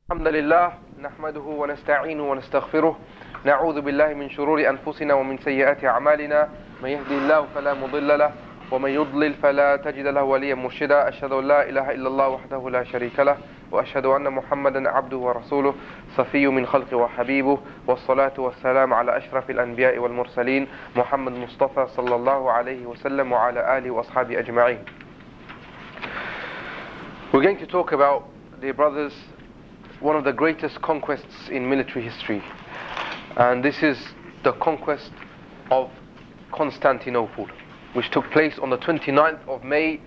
الحمد لله نحمده ونستعينه ونستغفره نعوذ بالله من شرور أنفسنا ومن سيئات أعمالنا من يهدي الله فلا مضل له ومن يضلل فلا تجد له وليا مرشدا أشهد أن لا إله إلا الله وحده لا شريك له وأشهد أن محمدا عبده ورسوله صفي من خلقه وحبيبه والصلاة والسلام على أشرف الأنبياء والمرسلين محمد مصطفى صلى الله عليه وسلم وعلى آله وأصحابه أجمعين. We're going to talk about, dear brothers, one of the greatest conquests in military history, and this is the conquest of Constantinople, which took place on the 29th of May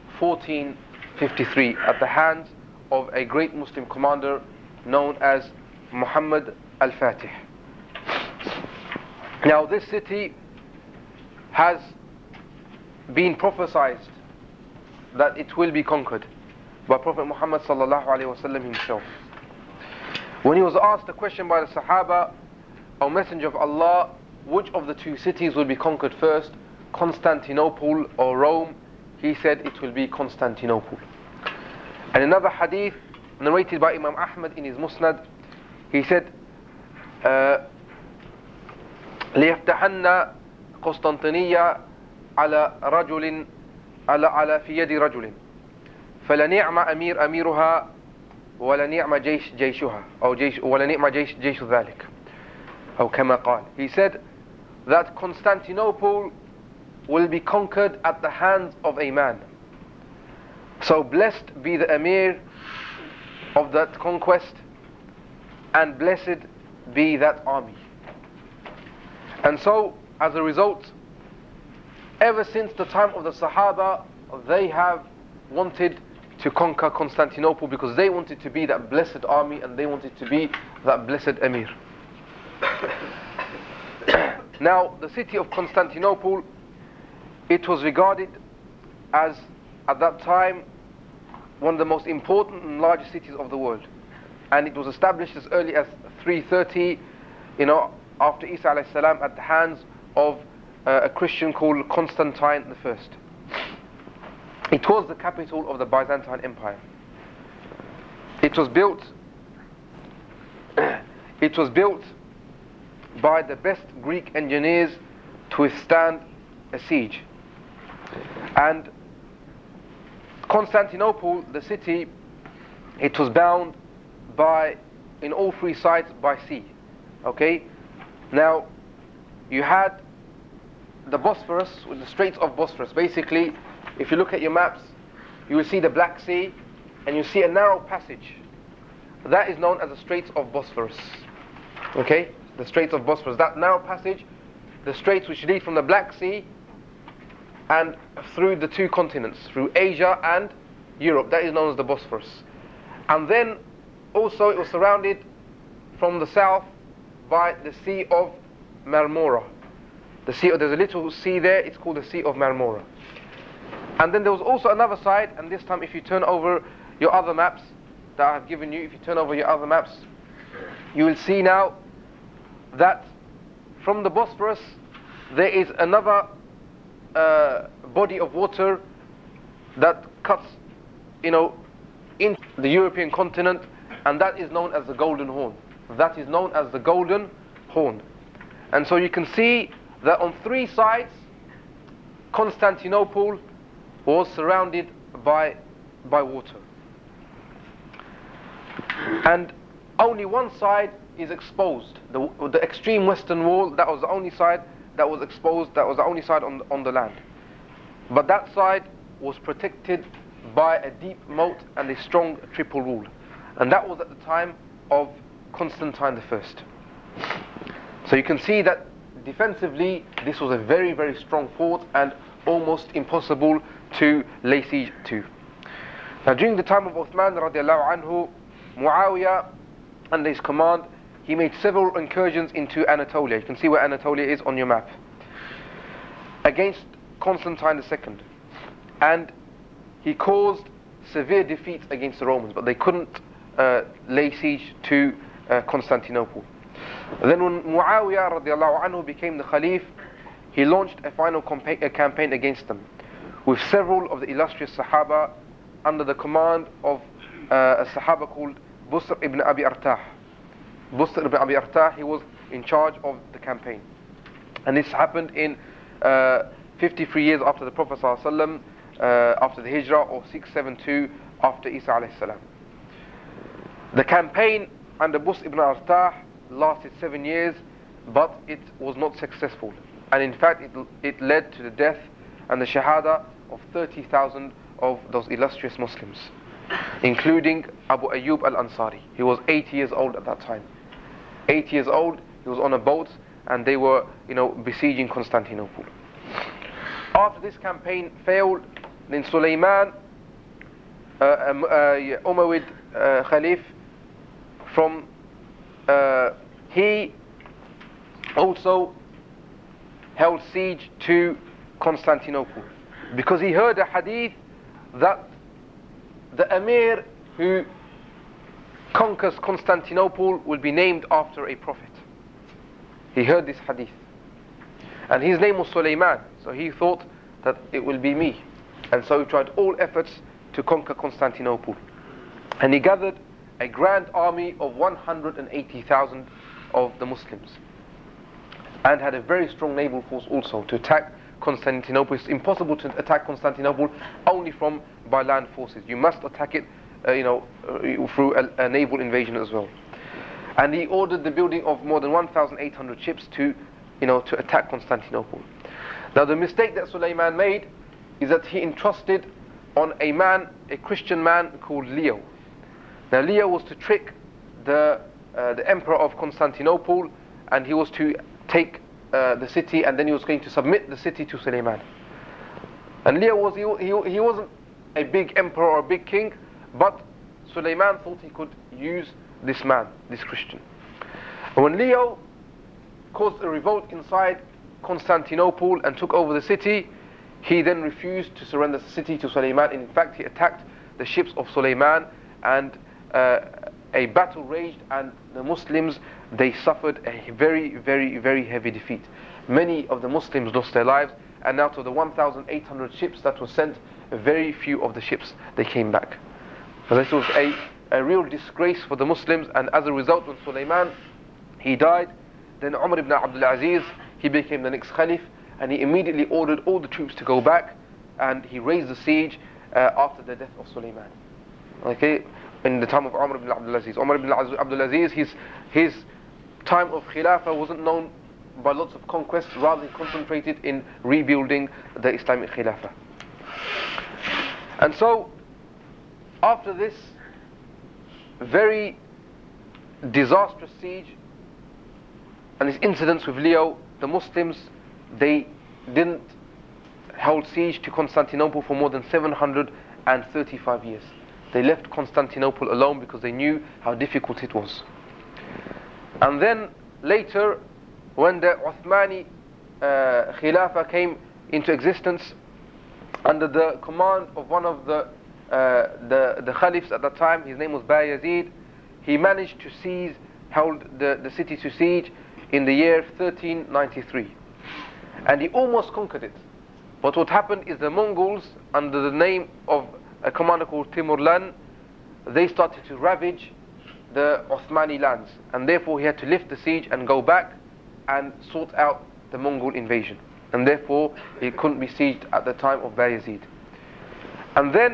1453 at the hands of a great Muslim commander known as Muhammad al-Fatih. Now this city has been prophesied that it will be conquered by Prophet Muhammad sallallahu alaihi wasallam himself. When he was asked a question by the Sahaba, O Messenger of Allah, which of the two cities will be conquered first, Constantinople or Rome? He said it will be Constantinople. And another hadith narrated by Imam Ahmad in his Musnad, he said, ليفتحن قسطنطينية على رجل على في يد رجل فلنعم أمير أميرها وَلَنِعْمَ جَيْشُ جَيْشُهَا أو جيش وَلَنِعْمَ جَيْشُ ذَلِكَ أو كما قال. He said that Constantinople will be conquered at the hands of a man. So blessed be the Emir of that conquest, and blessed be that army. And so, as a result, ever since the time of the Sahaba, they have wanted to conquer Constantinople because they wanted to be that blessed army and they wanted to be that blessed Emir. Now, the city of Constantinople, it was regarded as, at that time, one of the most important and largest cities of the world. And it was established as early as 330, after Isa alayhi salam, at the hands of a Christian called Constantine I. It was the capital of the Byzantine Empire. It was built by the best Greek engineers to withstand a siege. And Constantinople, the city, it was bound in all three sides by sea. Okay? Now, you had the Bosphorus, with the Straits of Bosphorus. Basically, if you look at your maps, you will see the Black Sea, and you see a narrow passage. That is known as the Straits of Bosphorus. Okay? The Straits of Bosphorus. That narrow passage, the straits which lead from the Black Sea and through the two continents, through Asia and Europe. That is known as the Bosphorus. And then also it was surrounded from the south by the Sea of Marmora. There's a little sea there, it's called the Sea of Marmora. And then there was also another side, and this time if you turn over your other maps that I have given you, if you turn over your other maps, you will see now that from the Bosphorus there is another body of water that cuts, into the European continent, and that is known as the Golden Horn. That is known as the Golden Horn. And so you can see that on three sides, Constantinople was surrounded by water. And only one side is exposed. The extreme western wall, that was the only side that was exposed, that was the only side on the land. But that side was protected by a deep moat and a strong triple wall. And that was at the time of Constantine I. So you can see that defensively this was a very, very strong fort and almost impossible to lay siege to. Now during the time of Uthman radiallahu anhu, Muawiyah under his command, he made several incursions into Anatolia. You can see where Anatolia is on your map, against Constantine II. And he caused severe defeats against the Romans, but they couldn't lay siege to Constantinople. Then when Muawiyah radiallahu anhu became the Khalif, he launched a final campaign against them, with several of the illustrious Sahaba under the command of a Sahaba called Busr ibn Abi Artah. Busr ibn Abi Artah, he was in charge of the campaign. And this happened in 53 years after the Prophet ﷺ, after the Hijrah, or 672 after Isa alayhi salam. The campaign under Busr ibn Artah lasted 7 years, but it was not successful. And in fact, it led to the death and the shahada of 30,000 of those illustrious Muslims, including Abu Ayyub al-Ansari. He was 80 years old at that time. 80 years old, he was on a boat, and they were, besieging Constantinople. After this campaign failed, then Sulaiman, Umayyad Khalif, he also held siege to Constantinople, because he heard a hadith that the Emir who conquers Constantinople will be named after a prophet. He heard this hadith, and his name was Sulaiman, so he thought that it will be me, and so he tried all efforts to conquer Constantinople, and he gathered a grand army of 180,000 of the Muslims, and had a very strong naval force also to attack Constantinople. It's impossible to attack Constantinople only by land forces. You must attack it through a naval invasion as well. And he ordered the building of more than 1,800 ships to attack Constantinople. Now the mistake that Sulaiman made is that he entrusted on a Christian man called Leo. Now Leo was to trick the emperor of Constantinople, and he was to take the city, and then he was going to submit the city to Sulaiman. And Leo he wasn't a big emperor or a big king, but Sulaiman thought he could use this man, this Christian. And when Leo caused a revolt inside Constantinople and took over the city, he then refused to surrender the city to Sulaiman. In fact, he attacked the ships of Sulaiman, and a battle raged, and the Muslims, they suffered a very, very, very heavy defeat. Many of the Muslims lost their lives, and out of the 1,800 ships that were sent, very few of the ships, they came back. So this was a real disgrace for the Muslims, and as a result, when Sulaiman, he died, then Umar ibn Abdul Aziz, he became the next Khalif, and he immediately ordered all the troops to go back, and he raised the siege after the death of Sulaiman. Okay, in the time of Umar ibn Abdul Aziz. Umar ibn Abdul Aziz, his time of Khilafah wasn't known by lots of conquests, rather he concentrated in rebuilding the Islamic Khilafah. And so, after this very disastrous siege and these incidents with Leo, the Muslims, they didn't hold siege to Constantinople for more than 735 years. They left Constantinople alone because they knew how difficult it was. And then later, when the Uthmani Khilafah came into existence under the command of one of the Caliphs at that time, his name was Bayezid, he managed to held the city to siege in the year 1393. And he almost conquered it. But what happened is the Mongols, under the name of a commander called Timurlan, they started to ravage the Uthmani lands, and therefore he had to lift the siege and go back and sort out the Mongol invasion, and therefore he couldn't be sieged at the time of Bayezid. And then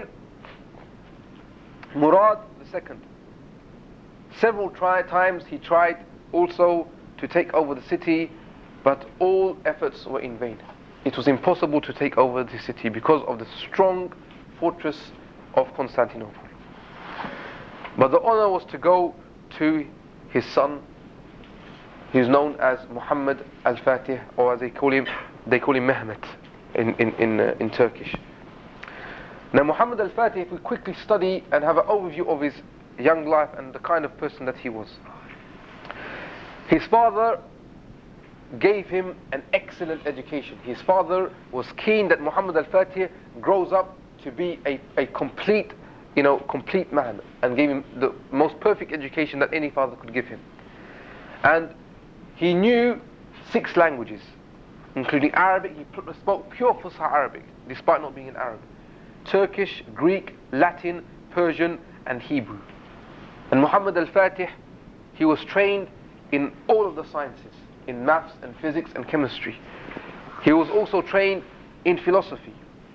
Murad II, several times he tried also to take over the city, but all efforts were in vain. It was impossible to take over the city because of the strong fortress of Constantinople. But the honor was to go to his son, he's known as Muhammad al-Fatih, or as they call him Mehmet in Turkish. Now Muhammad al-Fatih, if we quickly study and have an overview of his young life and the kind of person that he was. His father gave him an excellent education. His father was keen that Muhammad al-Fatih grows up to be a complete man, and gave him the most perfect education that any father could give him. And he knew 6 languages, including Arabic. He spoke pure Fusha Arabic, despite not being an Arab. Turkish, Greek, Latin, Persian, and Hebrew. And Muhammad al-Fatih, he was trained in all of the sciences, in maths and physics and chemistry. He was also trained in philosophy.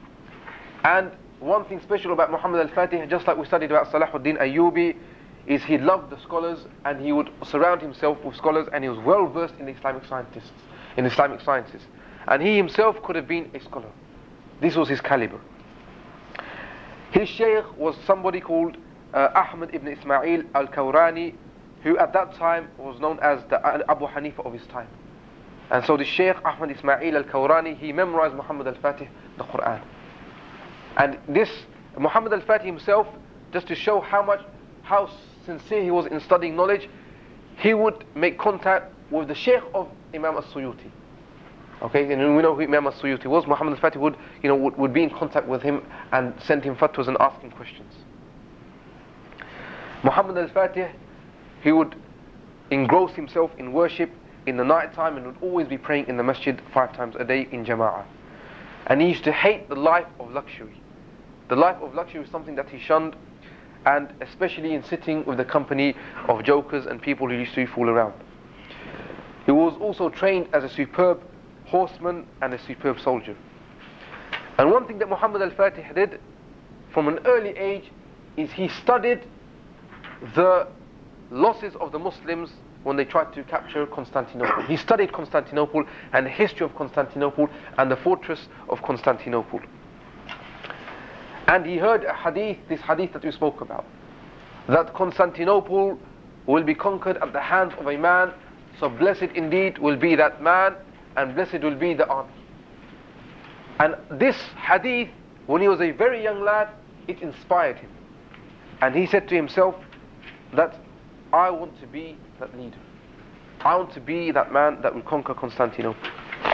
And one thing special about Muhammad al-Fatih, just like we studied about Salahuddin Ayyubi, is he loved the scholars and he would surround himself with scholars, and he was well versed in Islamic sciences. And he himself could have been a scholar. This was his caliber. His shaykh was somebody called Ahmad ibn Ismail al-Kawrani, who at that time was known as the Abu Hanifa of his time. And so the Shaykh Ahmad Ismail al-Kawrani, he memorized Muhammad al-Fatih, the Quran. And this, Muhammad al-Fatih himself, just to show how sincere he was in studying knowledge, he would make contact with the Shaykh of Imam al-Suyuti. Okay, and we know who Imam al-Suyuti was. Muhammad al-Fatih would be in contact with him and send him fatwas and ask him questions. Muhammad al-Fatih, he would engross himself in worship in the night time and would always be praying in the masjid 5 times a day in jama'ah. And he used to hate the life of luxury. The life of luxury was something that he shunned, and especially in sitting with the company of jokers and people who used to fool around. He was also trained as a superb horseman and a superb soldier. And one thing that Muhammad al-Fatih did from an early age is he studied the losses of the Muslims when they tried to capture Constantinople. He studied Constantinople and the history of Constantinople and the fortress of Constantinople. And he heard a hadith, this hadith that we spoke about, that Constantinople will be conquered at the hands of a man, so blessed indeed will be that man, and blessed will be the army. And this hadith, when he was a very young lad, it inspired him. And he said to himself that I want to be that leader. I want to be that man that will conquer Constantinople.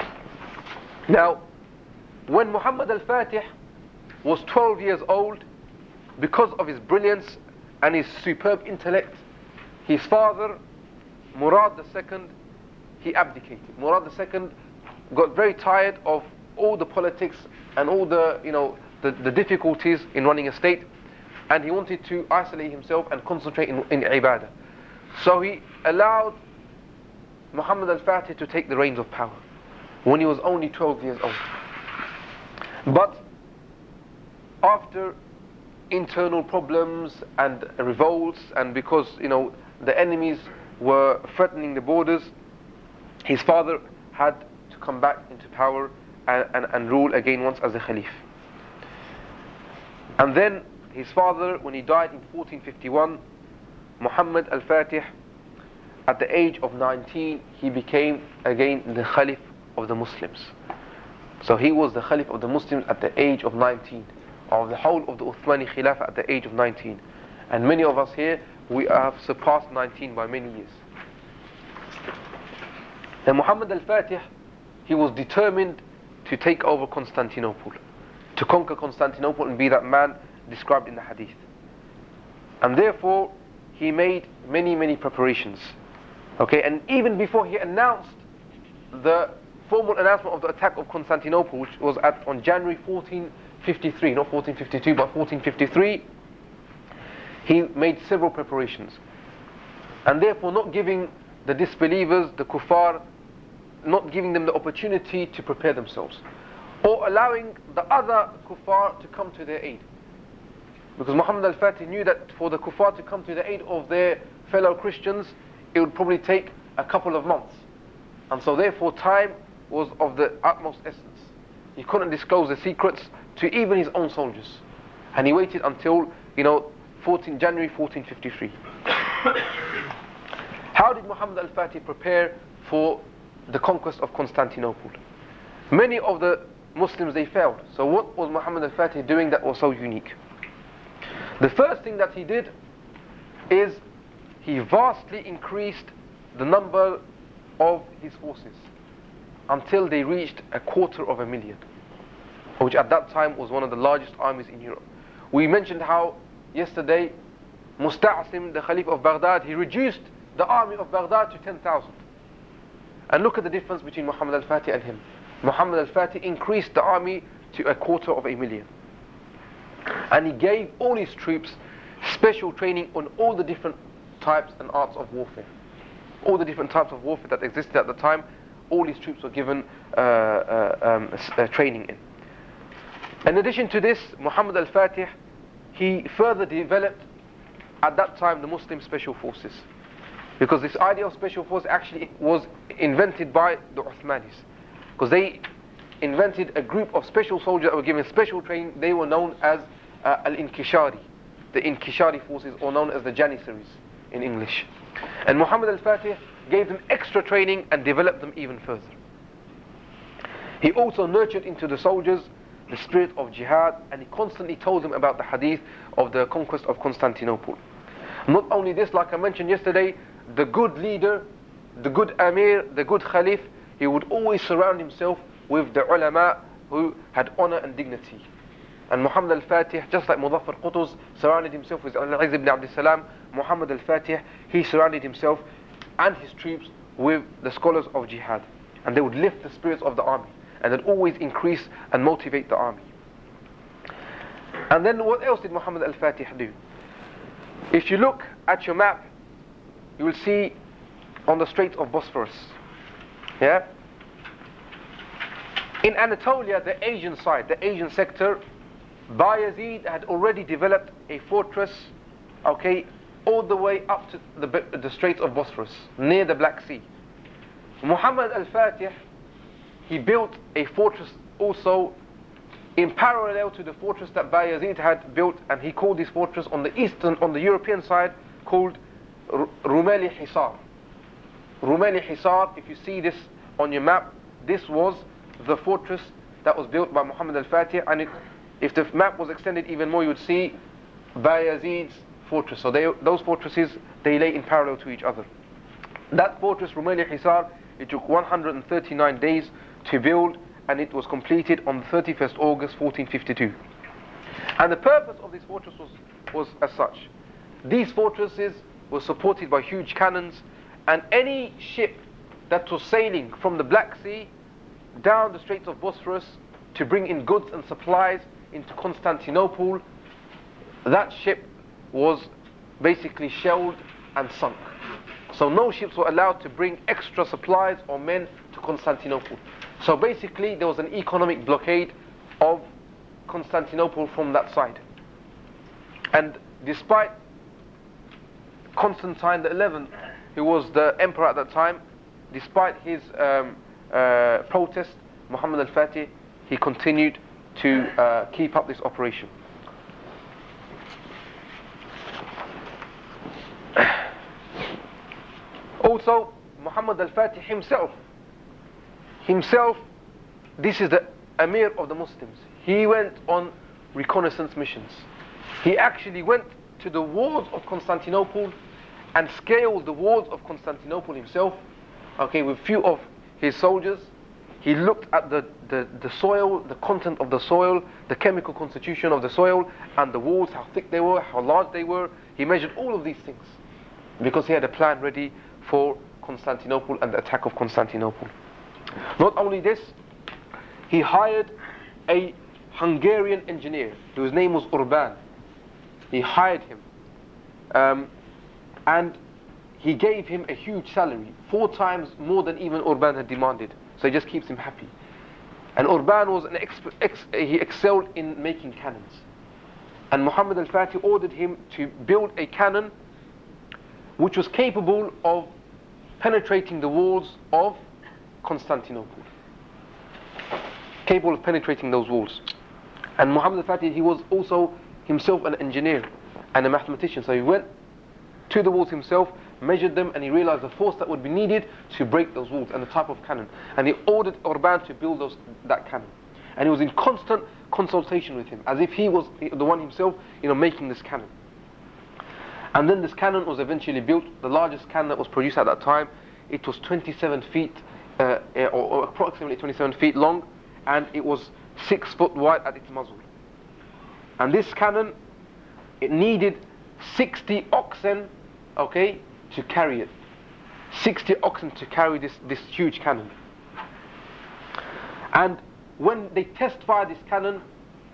Now, when Muhammad al-Fatih was 12 years old, because of his brilliance and his superb intellect, his father, Murad II, he abdicated. Murad II got very tired of all the politics and all the, the difficulties in running a state, and he wanted to isolate himself and concentrate in ibadah. So he allowed Muhammad al-Fatih to take the reins of power when he was only 12 years old. But after internal problems and revolts, and because the enemies were threatening the borders, his father had to come back into power and rule again once as a Khalif. And then his father, when he died in 1451, Muhammad al-Fatih, at the age of 19, he became again the Khalif of the Muslims. So he was the Khalif of the Muslims at the age of 19, of the whole of the Uthmani Khilafah at the age of 19. And many of us here, we have surpassed 19 by many years. And Muhammad al-Fatih, he was determined to take over Constantinople, to conquer Constantinople and be that man described in the hadith. And therefore, he made many preparations. Okay, and even before he announced the formal announcement of the attack of Constantinople, which was on January 1453, not 1452, but 1453, he made several preparations. And therefore not giving the disbelievers, the kuffar, not giving them the opportunity to prepare themselves, or allowing the other kuffar to come to their aid. Because Muhammad al-Fatih knew that for the kuffar to come to the aid of their fellow Christians, it would probably take a couple of months. And so therefore time was of the utmost essence. He couldn't disclose the secrets to even his own soldiers. And he waited until, January 1453. How did Muhammad al-Fatih prepare for the conquest of Constantinople? Many of the Muslims, they failed. So what was Muhammad al-Fatih doing that was so unique? The first thing that he did is he vastly increased the number of his forces until they reached 250,000, which at that time was one of the largest armies in Europe. We mentioned how yesterday Musta'sim, the Khalif of Baghdad, he reduced the army of Baghdad to 10,000. And look at the difference between Muhammad al-Fatih and him. Muhammad al-Fatih increased the army to 250,000. And he gave all his troops special training on all the different types and arts of warfare. All the different types of warfare that existed at the time, all these troops were given training in. In addition to this, Muhammad al-Fatih, he further developed at that time the Muslim special forces. Because this idea of special force actually was invented by the Uthmanis. Because they invented a group of special soldiers that were given special training. They were known as al-Inkishari, the Inkishari forces, or known as the Janissaries in English. And Muhammad al-Fatih gave them extra training and developed them even further. He also nurtured into the soldiers the spirit of jihad, and he constantly told them about the hadith of the conquest of Constantinople. Not only this, like I mentioned yesterday, the good leader, the good Amir, the good Khalif, he would always surround himself with the ulama who had honor and dignity. And Muhammad al-Fatih, just like Muzaffar Qutuz surrounded himself with Al-Aziz ibn Abdul Salam, Muhammad al-Fatih, he surrounded himself and his troops with the scholars of jihad. And they would lift the spirits of the army, and they'd always increase and motivate the army. And then what else did Muhammad al-Fatih do? If you look at your map, you will see on the Strait of Bosphorus, yeah? In Anatolia, the Asian side, the Asian sector, Bayezid had already developed a fortress, okay, all the way up to the Strait of Bosphorus, near the Black Sea. Muhammad al-Fatih, he built a fortress also in parallel to the fortress that Bayezid had built, and he called this fortress on the European side, called Rumeli Hisar. Rumeli Hisar, if you see this on your map, this was the fortress that was built by Muhammad al-Fatih, and if the map was extended even more, you would see Bayezid's fortress. So those fortresses, they lay in parallel to each other. That fortress, Rumeli Hisar, it took 139 days to build, and it was completed on the 31st August 1452. And the purpose of this fortress was as such. These fortresses were supported by huge cannons, and any ship that was sailing from the Black Sea down the Straits of Bosphorus to bring in goods and supplies into Constantinople, that ship was basically shelled and sunk. So no ships were allowed to bring extra supplies or men to Constantinople. So basically there was an economic blockade of Constantinople from that side. And despite Constantine the 11th, who was the emperor at that time, despite his protest, Muhammad al-Fatih, he continued to keep up this operation. Also, Muhammad al-Fatih himself, this is the Amir of the Muslims. He went on reconnaissance missions. He actually went to the walls of Constantinople and scaled the walls of Constantinople himself, okay, with few of his soldiers. He looked at the soil, the content of the soil, the chemical constitution of the soil, and the walls, how thick they were, how large they were. He measured all of these things because he had a plan ready for Constantinople and the attack of Constantinople. Not only this, he hired a Hungarian engineer whose name was Urban. He hired him, and he gave him a huge salary, 4 times more than even Urban had demanded. So he just keeps him happy. And Urban was he excelled in making cannons. And Muhammad al-Fatih ordered him to build a cannon which was capable of penetrating the walls of Constantinople. Capable of penetrating those walls. And Muhammad al-Fatih, he was also himself an engineer and a mathematician. So he went to the walls himself, measured them, and he realized the force that would be needed to break those walls and the type of cannon. And he ordered Urban to build that cannon. And he was in constant consultation with him, as if he was the one himself, making this cannon. And then this cannon was eventually built, the largest cannon that was produced at that time. It was 27 feet, or approximately 27 feet long, and it was 6 foot wide at its muzzle. And this cannon, it needed 60 oxen, okay, to carry it. 60 oxen to carry this huge cannon. And when they test fire this cannon,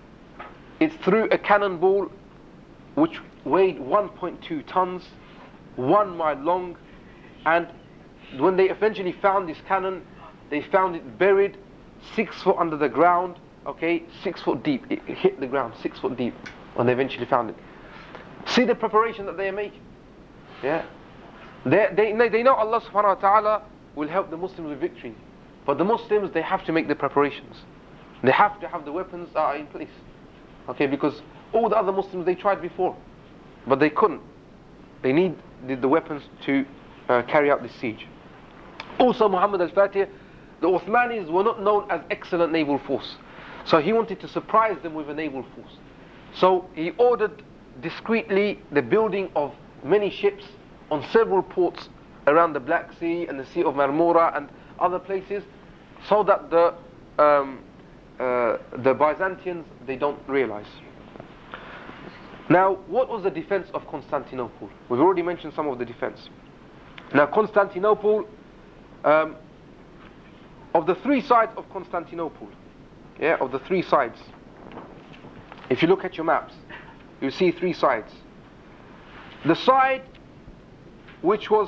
it threw a cannonball which weighed 1.2 tons, 1 mile long, and when they eventually found this cannon, they found it buried 6 foot under the ground, okay, 6 foot deep. It hit the ground 6 foot deep when they eventually found it. See the preparation that they are making. Yeah, they know Allah subhanahu wa ta'ala will help the Muslims with victory, but the Muslims, they have to make the preparations. They have to have the weapons in place, okay, because all the other Muslims, they tried before, but they couldn't. They need the weapons to carry out this siege. Also, Muhammad al-Fatih, the Uthmanis were not known as excellent naval force, so he wanted to surprise them with a naval force. So he ordered discreetly the building of many ships on several ports around the Black Sea and the Sea of Marmora and other places, so that the Byzantines, they don't realize. Now, what was the defense of Constantinople? We've already mentioned some of the defense. Now, Constantinople, of the 3 sides of Constantinople, yeah, of the 3 sides, if you look at your maps, you see 3 sides. The side which was,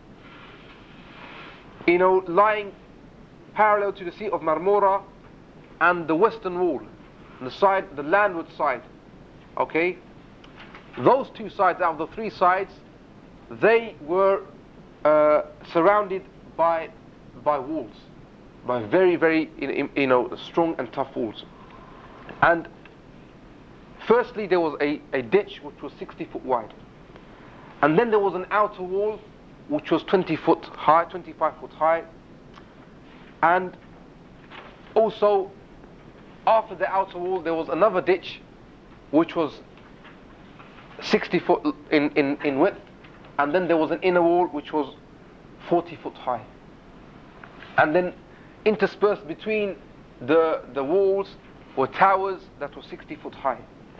lying parallel to the Sea of Marmora and the western wall, the landward side, okay, those 2 sides out of the 3 sides, they were surrounded by walls, by very, very strong and tough walls. And firstly, there was a ditch which was 60 foot wide, and then there was an outer wall which was 20 foot high, 25 foot high, and also after the outer wall there was another ditch which was 60 foot in width, and then there was an inner wall which was 40 foot high, and then interspersed between the walls were towers that were 60 foot high.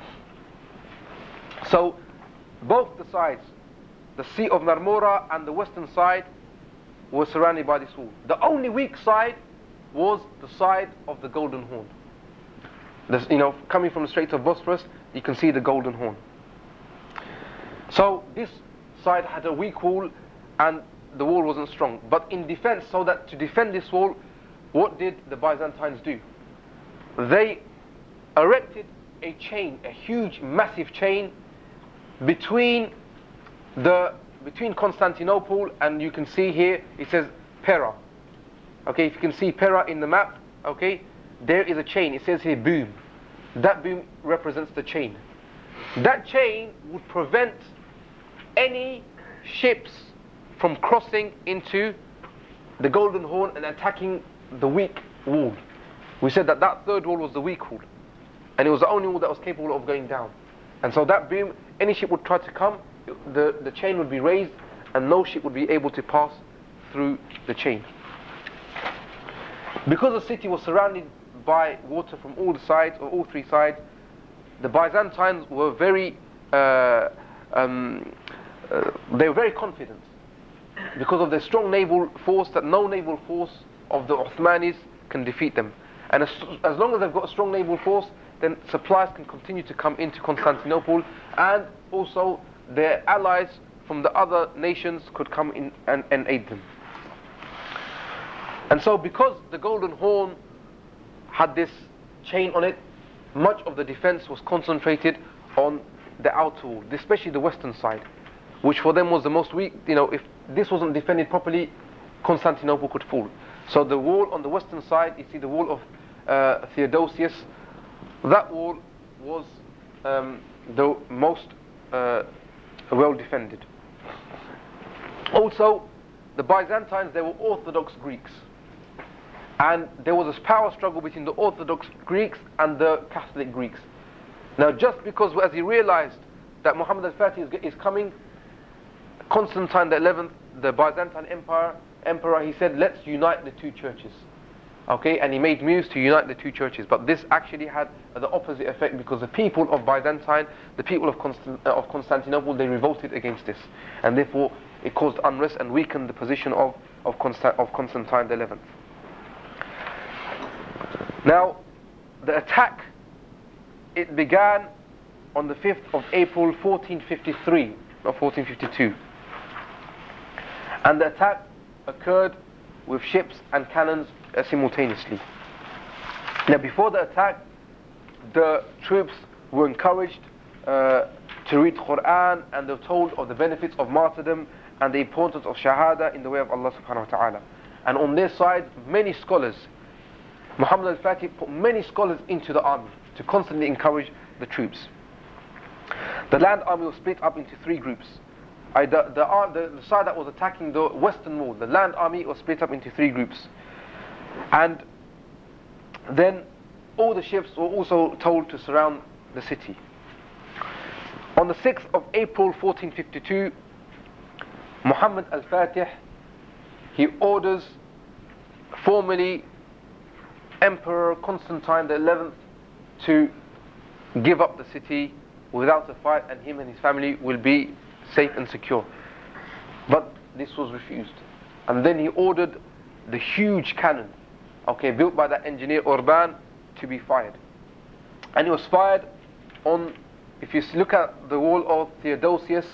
So both the sides, the Sea of Marmora and the western side, were surrounded by this wall. The only weak side was the side of the Golden Horn. Coming from the Straits of Bosphorus, you can see the Golden Horn. So this side had a weak wall, and the wall wasn't strong. But in defense, so that to defend this wall, what did the Byzantines do? They erected a chain, a huge, massive chain between Constantinople, and you can see here it says Pera. Okay, if you can see Pera in the map, okay, there is a chain. It says here boom. That boom represents the chain. That chain would prevent any ships from crossing into the Golden Horn and attacking the weak wall. We said that 3rd wall was the weak wall, and it was the only wall that was capable of going down. And so that boom, any ship would try to come, the chain would be raised, and no ship would be able to pass through the chain. Because the city was surrounded by water from all the sides, or all 3 sides, the Byzantines were very confident because of their strong naval force, that no naval force of the Uthmanis can defeat them. And as long as they've got a strong naval force, then supplies can continue to come into Constantinople, and also their allies from the other nations could come in and aid them. And so because the Golden Horn had this chain on it, much of the defense was concentrated on the outer wall, especially the western side, which for them was the most weak. If this wasn't defended properly, Constantinople could fall. So the wall on the western side, you see the wall of Theodosius, that wall was the most well defended. Also, the Byzantines, they were Orthodox Greeks, and there was a power struggle between the Orthodox Greeks and the Catholic Greeks. Now, just because as he realized that Muhammad al-Fatih is coming, Constantine the 11th, the Byzantine emperor, he said, let's unite the 2 churches. Okay, and he made moves to unite the 2 churches, but this actually had the opposite effect, because the people of Byzantine, the people of Constantinople, they revolted against this, and therefore it caused unrest and weakened the position of Constantine the 11th. Now, the attack, it began on the 5th of April 1453, not 1452. And the attack occurred with ships and cannons simultaneously. Now before the attack, the troops were encouraged to read Quran, and they were told of the benefits of martyrdom and the importance of shahada in the way of Allah subhanahu wa ta'ala. And on their side, many scholars, Muhammad al-Fatih put many scholars into the army to constantly encourage the troops. The land army was split up into three groups. The side that was attacking the western wall, the land army, was split up into three groups. And then all the ships were also told to surround the city. On the 6th of April 1452, Muhammad al-Fatih, he orders formally Emperor Constantine XI to give up the city without a fight, and him and his family will be safe and secure. But this was refused. And then he ordered the huge cannon, built by that engineer Urban, to be fired. And it was fired on, if you look at the wall of Theodosius,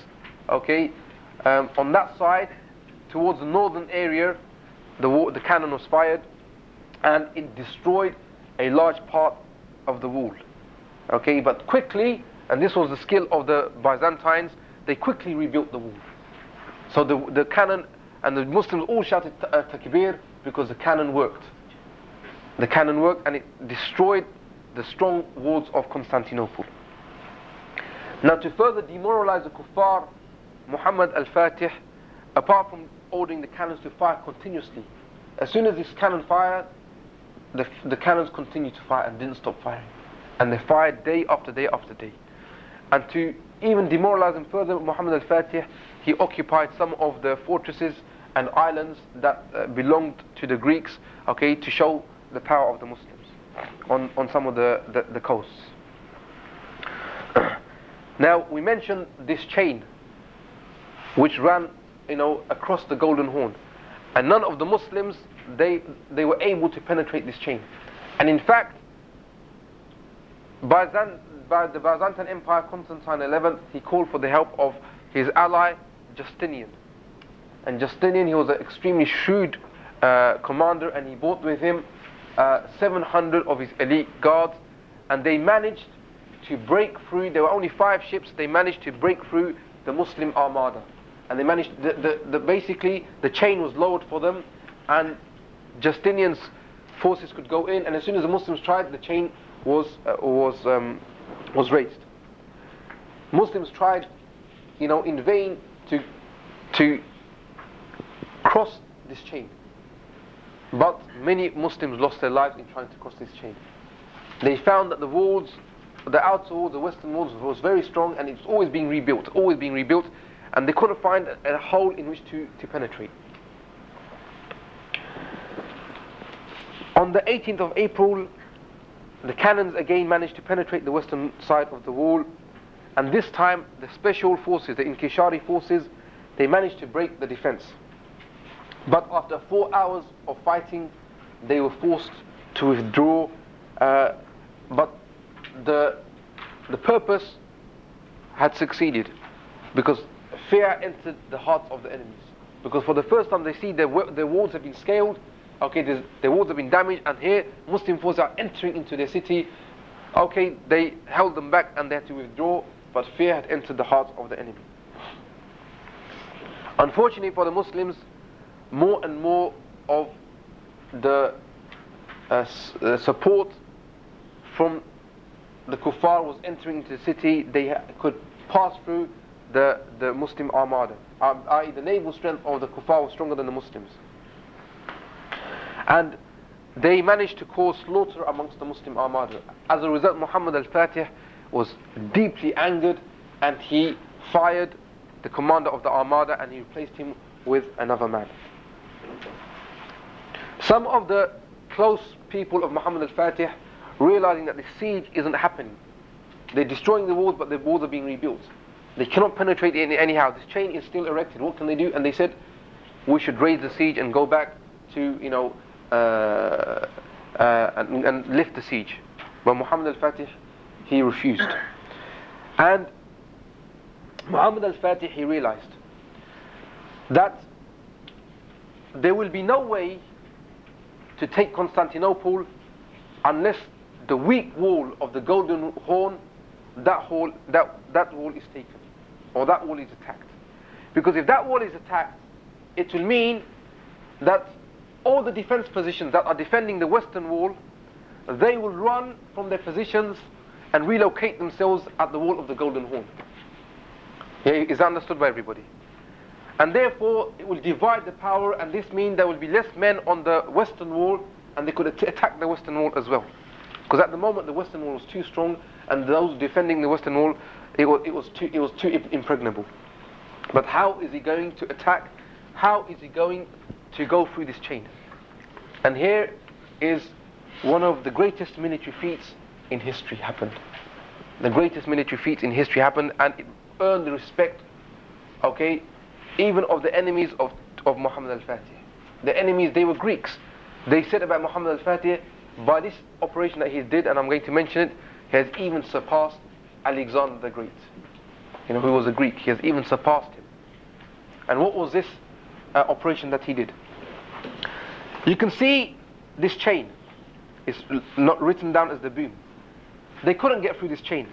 on that side, towards the northern area, the cannon was fired, and it destroyed a large part of the wall. But quickly, and this was the skill of the Byzantines, they quickly rebuilt the wall. So the cannon, and the Muslims all shouted takbir, because the cannon worked. The cannon worked, and it destroyed the strong walls of Constantinople. Now, to further demoralize the kuffar, Muhammad al-Fatih, apart from ordering the cannons to fire continuously, as soon as this cannon fired, the cannons continued to fire and didn't stop firing. And they fired day after day after day. And to even demoralize them further, Muhammad al-Fatih, he occupied some of the fortresses and islands that belonged to the Greeks, to show the power of the Muslims on some of the coasts. Now, we mentioned this chain which ran across the Golden Horn, and none of the Muslims, they were able to penetrate this chain. And in fact, by the Byzantine Empire, Constantine XI, he called for the help of his ally Justinian. And Justinian, he was an extremely shrewd commander, and he brought with him 700 of his elite guards, and they managed to break through. There were only 5 ships. They managed to break through the Muslim armada, and they managed. Basically, the chain was lowered for them, and Justinian's forces could go in. And as soon as the Muslims tried, the chain was raised. Muslims tried, in vain to cross this chain, but many Muslims lost their lives in trying to cross this chain. They found that the walls, the outer wall, the western walls, was very strong, and it's always being rebuilt, and they couldn't find a hole in which to penetrate. On the 18th of April, the cannons again managed to penetrate the western side of the wall, and this time the special forces, the Inkishari forces, they managed to break the defense. But after 4 hours of fighting, they were forced to withdraw. But the purpose had succeeded, because fear entered the hearts of the enemies. Because for the first time they see their walls have been scaled, their walls have been damaged, and here Muslim forces are entering into their city. They held them back and they had to withdraw, but fear had entered the hearts of the enemy. Unfortunately for the Muslims, more and more of the support from the kuffar was entering into the city. They could pass through the Muslim armada, i.e. the naval strength of the kuffar was stronger than the Muslims, and they managed to cause slaughter amongst the Muslim armada. As a result, Muhammad al-Fatih was deeply angered, and he fired the commander of the armada, and he replaced him with another man. Some of the close people of Muhammad al-Fatih, realizing that the siege isn't happening, they're destroying the walls, but the walls are being rebuilt, they cannot penetrate it anyhow, this chain is still erected, what can they do? And they said, we should raise the siege and go back to and lift the siege. But Muhammad al-Fatih, he refused. And Muhammad al-Fatih, he realized that there will be no way to take Constantinople unless the weak wall of the Golden Horn, that wall is taken, or that wall is attacked. Because if that wall is attacked, it will mean that all the defense positions that are defending the western wall, they will run from their positions and relocate themselves at the wall of the Golden Horn. Yeah, is that understood by everybody? And therefore, it will divide the power, and this means there will be less men on the western wall, and they could attack the western wall as well. Because at the moment, the western wall was too strong, and those defending the western wall, it was too impregnable. But how is he going to attack? How is he going to go through this chain? And here is one of the greatest military feats in history happened. The greatest military feats in history happened, and it earned the respect, okay, even of the enemies of Muhammad al-Fatih. The enemies, they were Greeks. They said about Muhammad al-Fatih, by this operation that he did, and I'm going to mention it, he has even surpassed Alexander the Great. You know, who was a Greek. He has even surpassed him. And what was this operation that he did? You can see this chain. It's not written down as the boom. They couldn't get through this chain.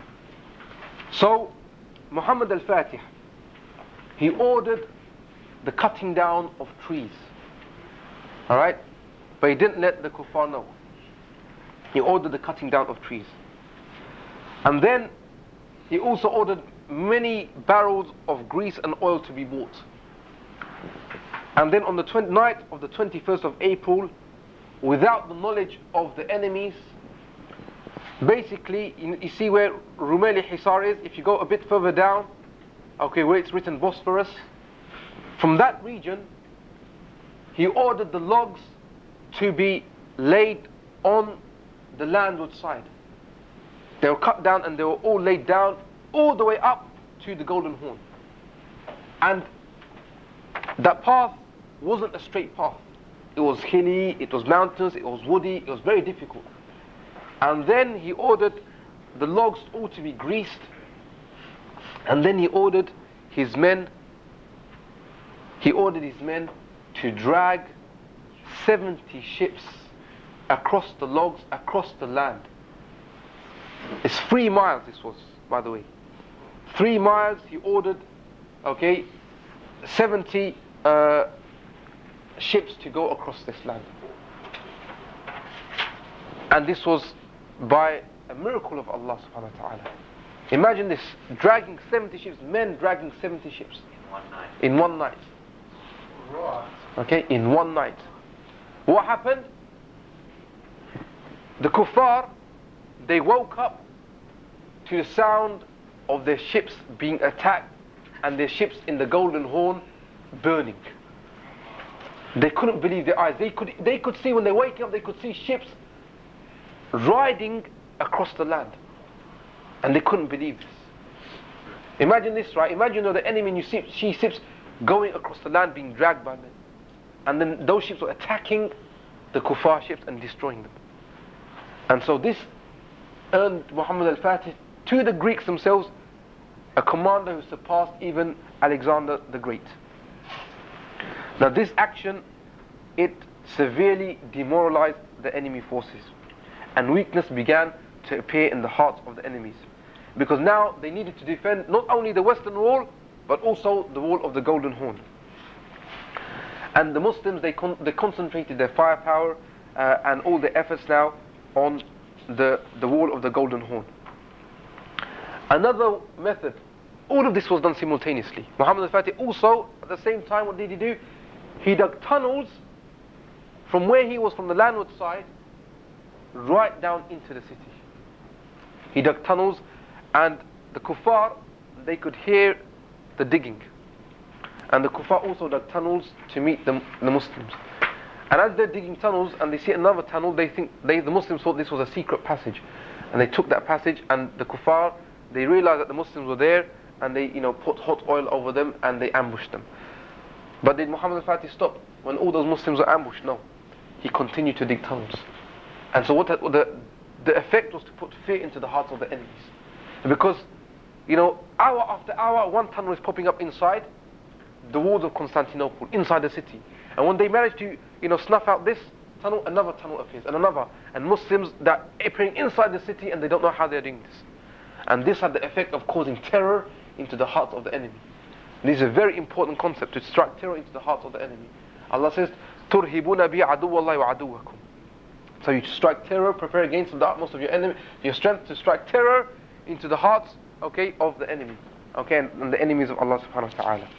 So, Muhammad al-Fatih, he ordered the cutting down of trees. Alright? But he didn't let the kuffar know. He ordered the cutting down of trees. And then, he also ordered many barrels of grease and oil to be bought. And then on the night of the 21st of April, without the knowledge of the enemies, basically, you see where Rumeli Hisar is, if you go a bit further down, okay, where it's written Bosphorus, from that region, he ordered the logs to be laid on the landward side. They were cut down and they were all laid down all the way up to the Golden Horn. And that path wasn't a straight path. It was hilly, it was mountains, it was woody, it was very difficult. And then he ordered the logs all to be greased. And then he ordered his men to drag 70 ships across the logs, across the land. It's 3 miles, this was, by the way. 3 miles he ordered, okay, 70 ships to go across this land. And this was by a miracle of Allah subhanahu wa ta'ala. Imagine this, dragging 70 ships, men dragging 70 ships. In one night. Okay, in one night. What happened? The kuffar, they woke up to the sound of their ships being attacked and their ships in the Golden Horn burning. They couldn't believe their eyes. They could see, when they wake up, they could see ships riding across the land. And they couldn't believe this. Imagine this, right? Imagine the enemy, and you see ships going across the land, being dragged by men. And then those ships were attacking the kuffar ships and destroying them. And so this earned Muhammad al-Fatih, to the Greeks themselves, a commander who surpassed even Alexander the Great. Now this action, it severely demoralized the enemy forces, and weakness began to appear in the hearts of the enemies, because now they needed to defend not only the western wall, but also the wall of the Golden Horn. And the Muslims, they concentrated their firepower and all their efforts now on the wall of the Golden Horn. Another method, all of this was done simultaneously. Muhammad al-Fatih also, at the same time, what did he do? He dug tunnels from where he was, from the landward side, right down into the city. He dug tunnels, and the kuffar, they could hear the digging. And the kuffar also dug tunnels to meet the Muslims. And as they're digging tunnels and they see another tunnel, the Muslims thought this was a secret passage. And they took that passage, and the kuffar, they realized that the Muslims were there, and they put hot oil over them and they ambushed them. But did Muhammad al-Fatih stop when all those Muslims were ambushed? No. He continued to dig tunnels. And so the effect was to put fear into the hearts of the enemies. Because, hour after hour, one tunnel is popping up inside. the walls of Constantinople inside the city. And when they managed to, snuff out this tunnel, another tunnel appears, and another. And Muslims that are appearing inside the city and they don't know how they're doing this. And this had the effect of causing terror into the hearts of the enemy. This is a very important concept, to strike terror into the hearts of the enemy. Allah says, تُرْهِبُونَ بِي عَدُوَّ اللَّهِ وَعَدُوَّكُمْ. So you strike terror, prepare against the utmost of your enemy, your strength to strike terror into the hearts, okay, of the enemy. Okay, and the enemies of Allah subhanahu wa ta'ala.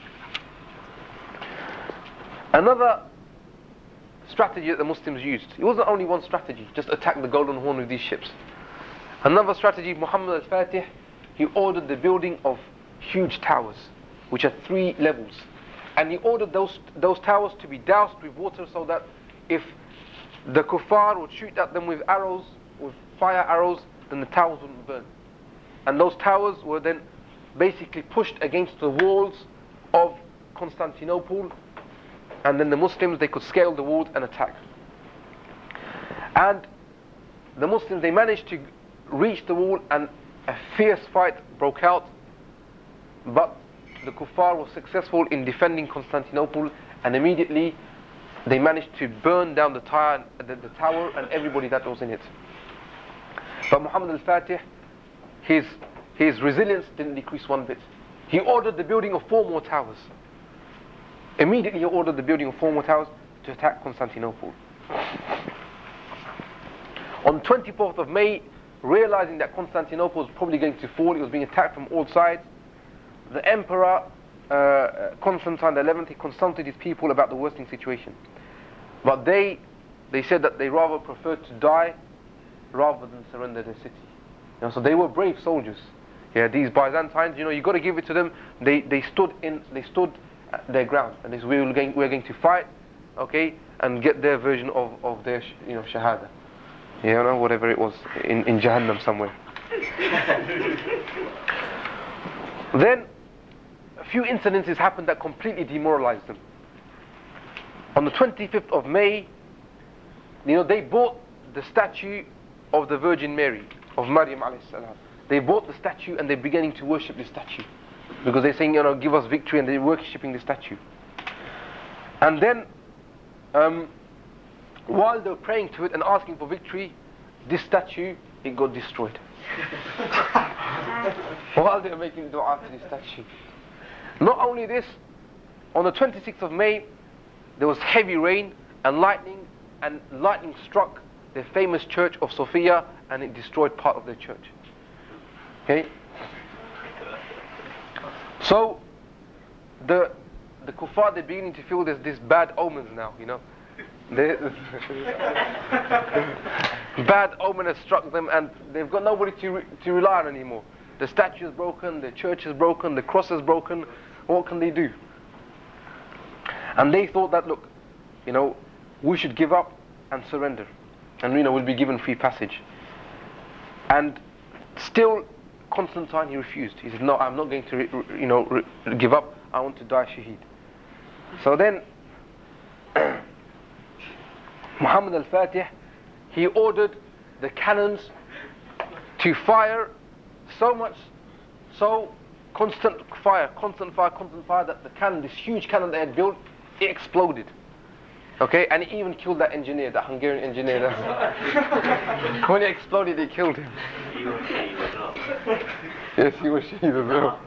Another strategy that the Muslims used, it wasn't only one strategy, just attack the Golden Horn with these ships. Another strategy, Muhammad al-Fatih, he ordered the building of huge towers, which are 3 levels. And he ordered those towers to be doused with water, so that if the kuffar would shoot at them with arrows, with fire arrows, then the towers wouldn't burn. And those towers were then basically pushed against the walls of Constantinople, and then the Muslims, they could scale the walls and attack. And the Muslims, they managed to reach the wall, and a fierce fight broke out, but the kuffar was successful in defending Constantinople, and immediately they managed to burn down the tower and everybody that was in it. But Muhammad al-Fatih, his resilience didn't decrease one bit. He ordered the building of 4 more towers. Immediately he ordered the building of 4 more towers to attack Constantinople. On 24th of May, realizing that Constantinople was probably going to fall, it was being attacked from all sides, the Emperor Constantine XI, he consulted his people about the worsening situation. But they said that they rather preferred to die rather than surrender their city. So they were brave soldiers. Yeah, these Byzantines, you got to give it to them. They stood their ground, and they said, we're going to fight, okay, and get their version of their shahada. Whatever it was in Jahannam somewhere. Then a few incidences happened that completely demoralized them. On the 25th of May, they bought the statue of the Virgin Mary, of Maryam alayhi salam. They bought the statue and they're beginning to worship the statue, because they're saying, give us victory, and they're worshipping the statue. And then while they were praying to it and asking for victory, this statue, it got destroyed. While they were making dua to this statue. Not only this, on the 26th of May, there was heavy rain and lightning struck the famous church of Sophia, and it destroyed part of their church. Okay? So the kuffar, they're beginning to feel this bad omens now, Bad omen has struck them, and they've got nobody to rely on anymore. The statue is broken, the church is broken, the cross is broken. What can they do? And they thought that, look, we should give up and surrender, and we'll be given free passage. And still, Constantine, he refused. He said, no, I'm not going to give up. I want to die shaheed. So then Muhammad al-Fatih, he ordered the cannons to fire constant fire, that the cannon, this huge cannon they had built, it exploded. Okay, and it even killed that engineer, that Hungarian engineer. When it exploded, it killed him. He was shaheed as well. Yes, he was shaheed as well.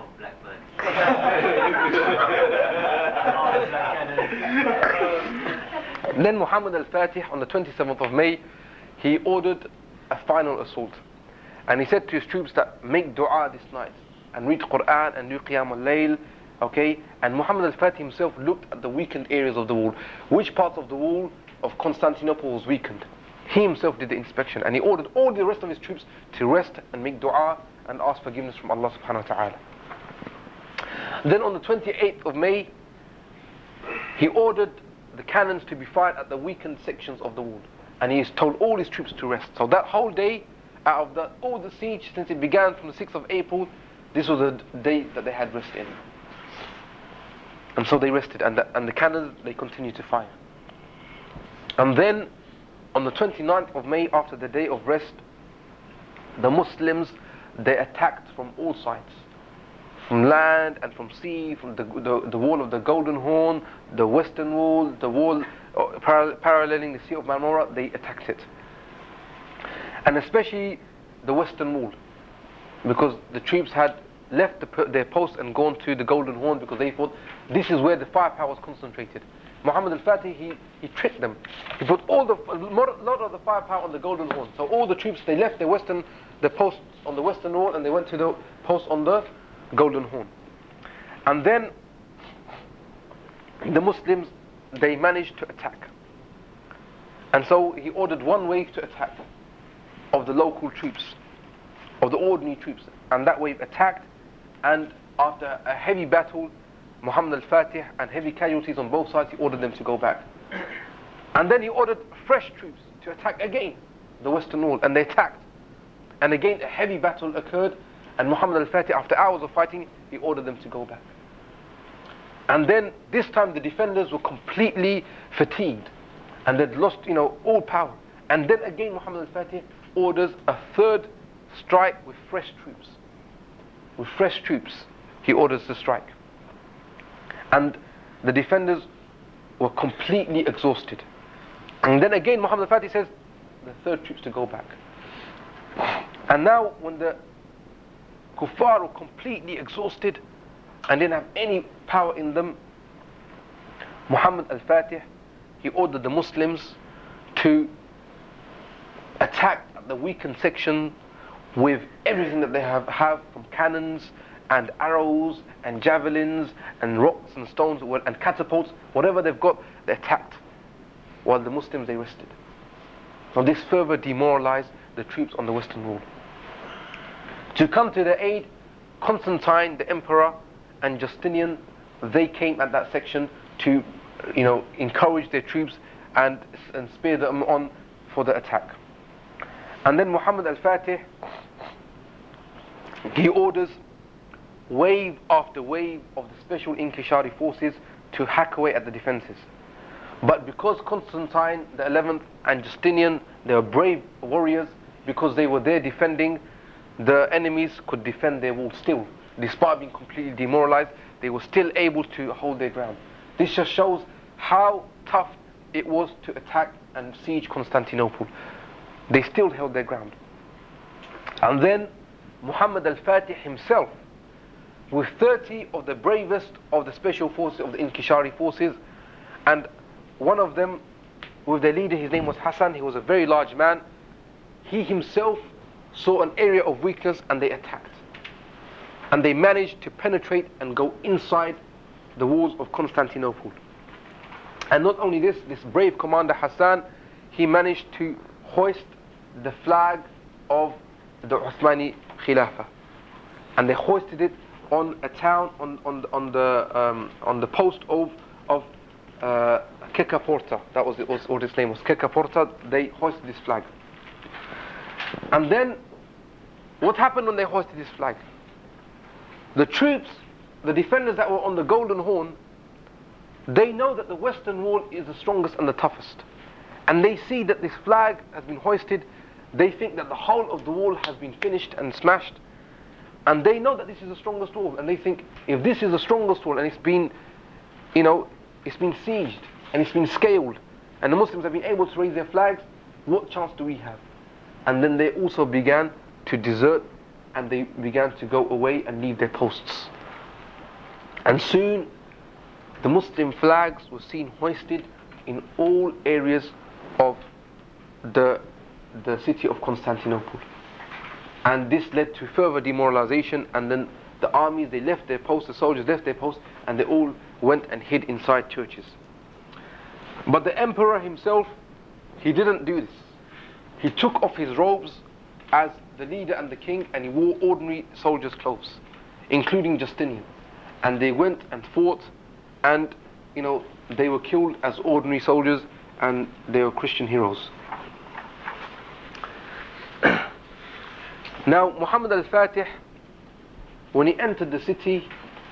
Then Muhammad al-Fatih, on the 27th of May, he ordered a final assault. And he said to his troops that make dua this night, and read Quran, and do Qiyam al-Layl, okay? And Muhammad al-Fatih himself looked at the weakened areas of the wall. Which parts of the wall of Constantinople was weakened? He himself did the inspection, and he ordered all the rest of his troops to rest and make dua and ask forgiveness from Allah subhanahu wa ta'ala. Then on the 28th of May, he ordered the cannons to be fired at the weakened sections of the wall, and he told all his troops to rest. So that whole day, out of all the siege since it began from the 6th of April, this was the day that they had rest in. And so they rested, and the cannons, they continued to fire. And then on the 29th of May, after the day of rest, the Muslims, they attacked from all sides. from land and from sea, from the wall of the Golden Horn, the western wall, the wall paralleling the Sea of Marmara, they attacked it. And especially the western wall, because the troops had left their post and gone to the Golden Horn because they thought this is where the firepower was concentrated. Muhammad al-Fatih, he tricked them. He put lot of the firepower on the Golden Horn. So all the troops, they left the posts on the western wall and they went to the post on the Golden Horn. And then the Muslims, they managed to attack. And so he ordered one wave to attack of the local troops, of the ordinary troops. And that wave attacked, and after a heavy battle, Muhammad al-Fatih and heavy casualties on both sides, he ordered them to go back. And then he ordered fresh troops to attack again the western wall, and they attacked. And again a heavy battle occurred, and Muhammad al-Fatih, after hours of fighting, he ordered them to go back. And then this time the defenders were completely fatigued, and they'd lost, all power. And then again Muhammad al-Fatih orders a third strike with fresh troops. With fresh troops, he orders the strike. And the defenders were completely exhausted. And then again Muhammad al-Fatih says the third troops to go back. And now when the kuffar were completely exhausted and didn't have any power in them, Muhammad al-Fatih, he ordered the Muslims to attack the weakened section with everything that they have from cannons and arrows and javelins and rocks and stones and catapults, whatever they've got, they attacked, while the Muslims, they rested. Now this further demoralized the troops on the western wall. To come to their aid, Constantine, the emperor, and Justinian, they came at that section to, encourage their troops and spur them on for the attack. And then Muhammad al-Fatih, he orders wave after wave of the special Inkishari forces to hack away at the defenses. But because Constantine the 11th and Justinian, they were brave warriors, because they were there defending, the enemies could defend their walls still. Despite being completely demoralized, they were still able to hold their ground. This just shows how tough it was to attack and siege Constantinople. They still held their ground. And then Muhammad al-Fatih himself, with 30 of the bravest of the special forces, of the Inkishari forces, and one of them, with their leader, his name was Hassan, he was a very large man, he himself saw an area of weakness and they attacked. And they managed to penetrate and go inside the walls of Constantinople. And not only this brave commander Hassan, he managed to hoist the flag of the Uthmani Khilafah. And they hoisted it on a town, on the post of Keka Porta. That was what its name was, Keka Porta. They hoisted this flag. And then, what happened when they hoisted this flag? The troops, the defenders that were on the Golden Horn, they know that the western wall is the strongest and the toughest. And they see that this flag has been hoisted. They think that the whole of the wall has been finished and smashed. And they know that this is the strongest wall. And they think, if this is the strongest wall and it's been, it's been sieged and it's been scaled, and the Muslims have been able to raise their flags, what chance do we have? And then they also began to desert, and they began to go away and leave their posts. And soon the Muslim flags were seen hoisted in all areas of the city of Constantinople. And this led to further demoralization, and then the armies, they left their posts, the soldiers left their posts, and they all went and hid inside churches. But the emperor himself, he didn't do this. He took off his robes as the leader and the king, and he wore ordinary soldiers' clothes, including Justinian. And they went and fought, and they were killed as ordinary soldiers, and they were Christian heroes. Now Muhammad al-Fatih, when he entered the city,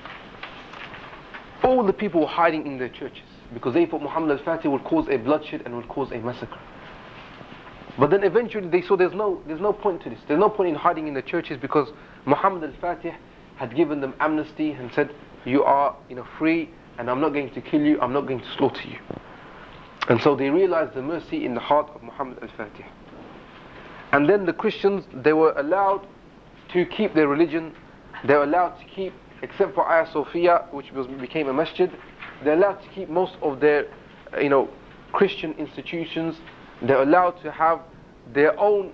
all the people were hiding in their churches, because they thought Muhammad al-Fatih would cause a bloodshed and would cause a massacre. But then eventually they saw there's no point to this. There's no point in hiding in the churches, because Muhammad al-Fatih had given them amnesty and said, you are free, and I'm not going to kill you, I'm not going to slaughter you. And so they realized the mercy in the heart of Muhammad al-Fatih. And then the Christians, they were allowed to keep their religion. They were allowed to keep, except for Hagia Sophia, which became a masjid, they're allowed to keep most of their Christian institutions. They're allowed to have their own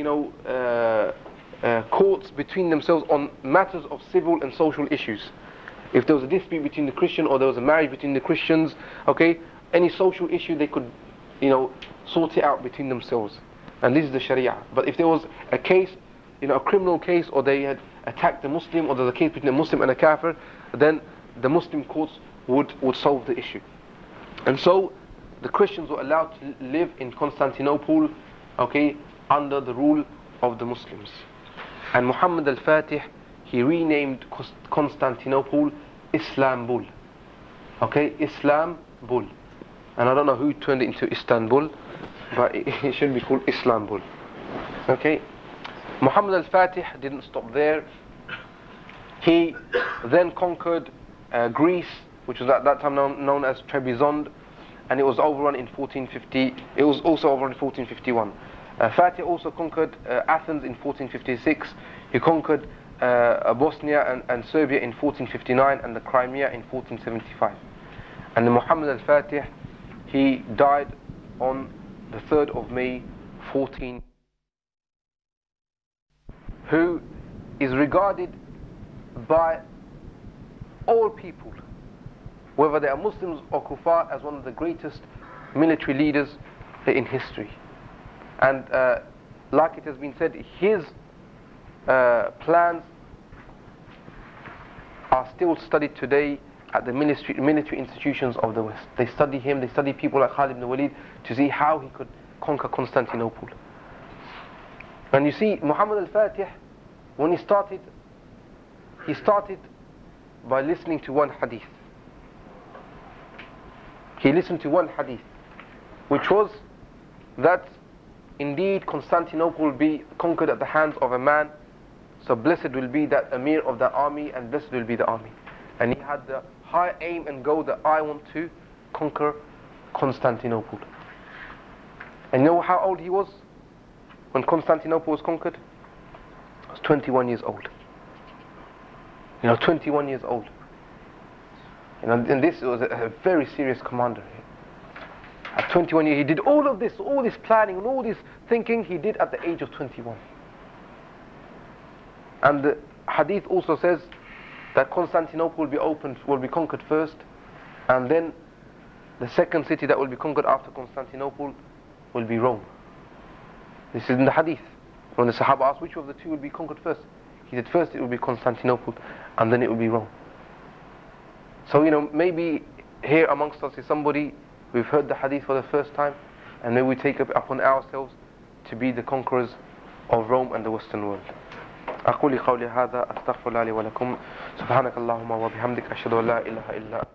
courts between themselves on matters of civil and social issues. If there was a dispute between the Christian, or there was a marriage between the Christians, okay, any social issue, they could sort it out between themselves. And this is the Sharia. But if there was a case, a criminal case, or they had attacked a Muslim, or there's a case between a Muslim and a Kafir, then the Muslim courts would solve the issue. And so the Christians were allowed to live in Constantinople, okay, under the rule of the Muslims. And Muhammad al-Fatih, he renamed Constantinople Islambul. Okay, Islambul. And I don't know who turned it into Istanbul, but it should be called Islambul. Okay. Muhammad al-Fatih didn't stop there. He then conquered Greece, which was at that time known as Trebizond, and it was overrun in 1450. It was also overrun in 1451. Fatih also conquered Athens in 1456. He conquered Bosnia and Serbia in 1459, and the Crimea in 1475. And Muhammad al-Fatih, he died on the 3rd of May 14, who is regarded by all people, whether they are Muslims or Kuffar, as one of the greatest military leaders in history. And like it has been said, his plans are still studied today at the military institutions of the West. They study him, they study people like Khalid ibn Walid to see how he could conquer Constantinople. And you see, Muhammad al-Fatih, when he started by listening to one hadith. He listened to one hadith, which was that indeed Constantinople will be conquered at the hands of a man, so blessed will be that Amir of the army, and blessed will be the army. And he had the high aim and goal that I want to conquer Constantinople. And you know how old he was when Constantinople was conquered? He was 21 years old. 21 years old. And this was a very serious commander. At 21 years, he did all this planning and all this thinking, he did at the age of 21. And the hadith also says that Constantinople will be conquered first, and then the second city that will be conquered after Constantinople will be Rome. This is in the hadith. When the Sahaba asked which of the two will be conquered first, he said first it will be Constantinople, and then it will be Rome. So maybe here amongst us is somebody, we've heard the hadith for the first time, and maybe we take it upon ourselves to be the conquerors of Rome and the Western world. أقول قولي هذا أستغفر الله لي ولكم سبحانك اللهم وبحمدك أشهد أن لا إله إلا أنت